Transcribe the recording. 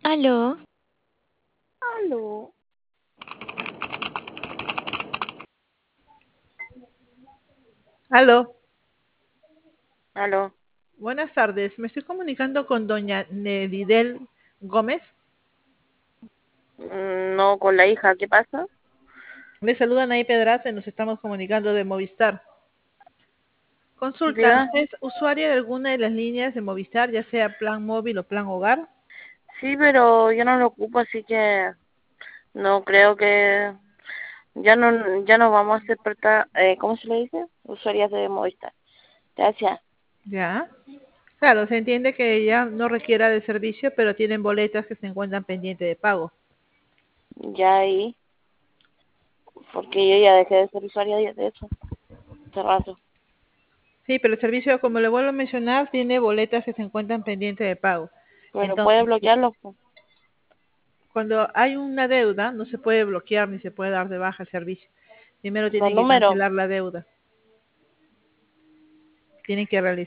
Aló, Aló. Aló, Aló. buenas tardes. Me estoy comunicando con doña Nelidel Gómez. No, con la hija, ¿qué pasa? Le saluda Nay Pedraza y nos estamos comunicando de Movistar. Consulta, Diga. ¿usted es usuaria de alguna de las líneas de Movistar, ya sea plan móvil o plan hogar? Sí, pero yo no lo ocupo, así que no creo que ya no vamos a ser ¿cómo se le dice? Usuarias de Movistar. Gracias. Ya. Claro, se entiende que ella no requiera de servicio, pero tienen boletas que se encuentran pendientes de pago. Ya ahí, porque yo ya dejé de ser usuaria de eso hace rato. Sí, pero el servicio, como le vuelvo a mencionar, tiene boletas que se encuentran pendientes de pago. Pero puede Entonces, bloquearlo, po. cuando hay una deuda, no se puede bloquear ni se puede dar de baja el servicio. Primero Los tienen que números. cancelar la deuda. Tienen que realizar